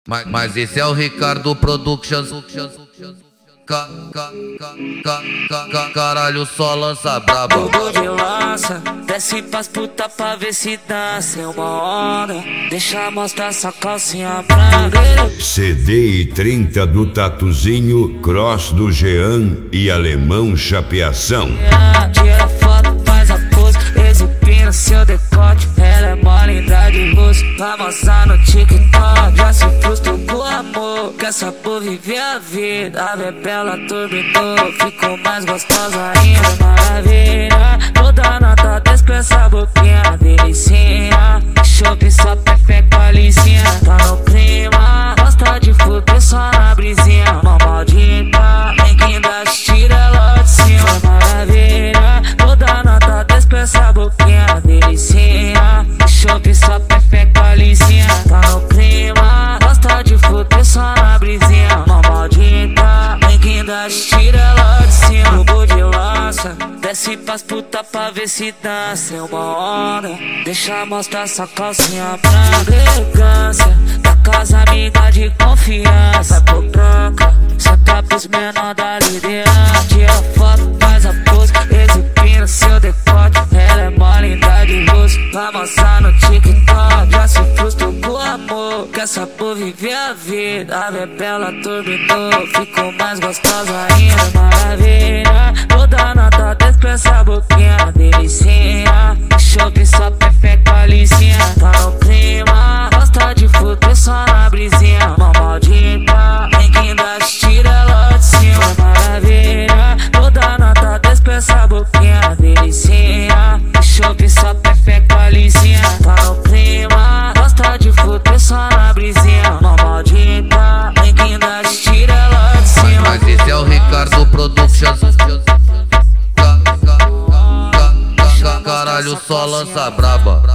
Mas esse é o Ricardo Productions. Caralho, só lança braba. Tudo de lança, desce pras puta pra ver se dança. É uma onda, deixa mostrar essa calcinha branca. CD e 30 do Tatuzinho, Cross do Jean e Alemão Chapeação. Tira foto, faz a pose, exibindo seu decote. Ela é mó linda de rosto, vai mostrar no TikTok. Já se frustrou com amor, quer saber viver a vida. A bebela turbinou, ficou mais gostosa ainda. Maravilha, toda nota 10 com essa boquinha delicinha. Chope só pepe com a lisinha, tá no clima. Gosta de fuder só na brisinha. Mó maldita, nem quem dá tira ela de cima. Maravilha, toda nota 10 com essa boquinha delicinha. Chope só pepe com a lisinha, tá no clima. Gosta de fuder só na brisinha. Mó maldita, nem quem dá tira ela de cima. Jogo de lança, desce pras puta pra ver se dança. É uma onda, deixa mostrar essa calcinha branca. Elegância, da casa amiga de confiança. Vai por branca, só tá pros menor da liderança. Tira foto, faz a pose, exibindo seu decote. Ela é mó linda de rosto, vai mostrar no TikTok. Já se frustrou com amor, quer saber viver a vida. A bebela turbinou, ficou mais gostosa ainda. Maravilha, toda nota 10 com essa boquinha delicinha. Chope só pepe com a lisinha, tá no clima. Gosta de fuder só na brisinha. Mó maldita, nem quem dá tira ela de cima. Maravilha, toda nota 10 com essa boquinha delicinha. Chope só pepe com a lisinha, tá no clima. Gosta de fuder só na brisinha. Mó maldita, nem quem dá tira ela de cima. Mas esse é o Ricardo Productions. Caralho, só lança braba.